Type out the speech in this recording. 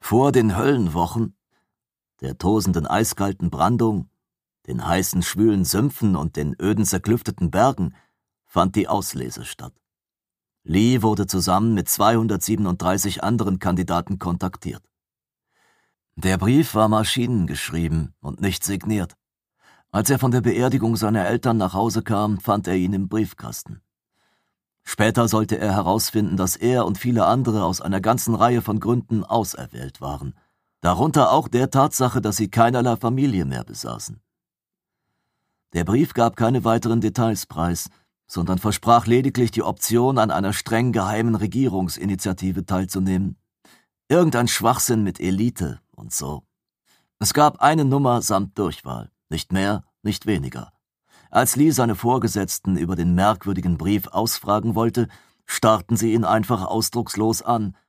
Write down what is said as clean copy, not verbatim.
Vor den Höllenwochen, der tosenden eiskalten Brandung, den heißen, schwülen Sümpfen und den öden, zerklüfteten Bergen, fand die Auslese statt. Lee wurde zusammen mit 237 anderen Kandidaten kontaktiert. Der Brief war maschinengeschrieben und nicht signiert. Als er von der Beerdigung seiner Eltern nach Hause kam, fand er ihn im Briefkasten. Später sollte er herausfinden, dass er und viele andere aus einer ganzen Reihe von Gründen auserwählt waren, darunter auch der Tatsache, dass sie keinerlei Familie mehr besaßen. Der Brief gab keine weiteren Details preis, sondern versprach lediglich die Option, an einer streng geheimen Regierungsinitiative teilzunehmen. Irgendein Schwachsinn mit Elite und so. Es gab eine Nummer samt Durchwahl, nicht mehr, nicht weniger. Als Lee seine Vorgesetzten über den merkwürdigen Brief ausfragen wollte, starrten sie ihn einfach ausdruckslos an,